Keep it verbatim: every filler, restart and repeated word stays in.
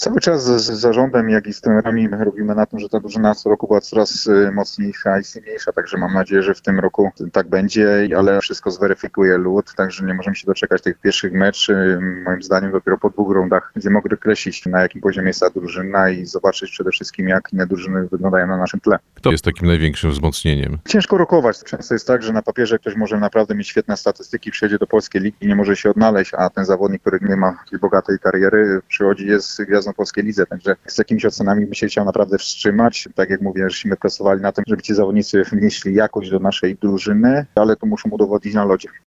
Cały czas z, z zarządem, jak i z trenerami robimy na tym, że ta drużyna co roku była coraz mocniejsza i silniejsza, także mam nadzieję, że w tym roku tak będzie, ale wszystko zweryfikuje lód, także nie możemy się doczekać tych pierwszych meczy. Moim zdaniem dopiero po dwóch rundach będziemy mogli określić, na jakim poziomie jest ta drużyna i zobaczyć przede wszystkim, jak inne drużyny wyglądają na naszym tle. Kto jest takim największym wzmocnieniem? Ciężko rokować. Często jest tak, że na papierze ktoś może naprawdę mieć świetne statystyki, przyjedzie do polskiej ligi i nie może się odnaleźć, a ten zawodnik, który nie ma takiej bogatej kariery, przychodzi, jest gwiazdą polskiej lidze. Także z jakimiś ocenami by się chciał naprawdę wstrzymać. Tak jak mówię, żeśmy pracowali na tym, żeby ci zawodnicy wnieśli jakość do naszej drużyny, ale to muszą udowodnić na lodzie.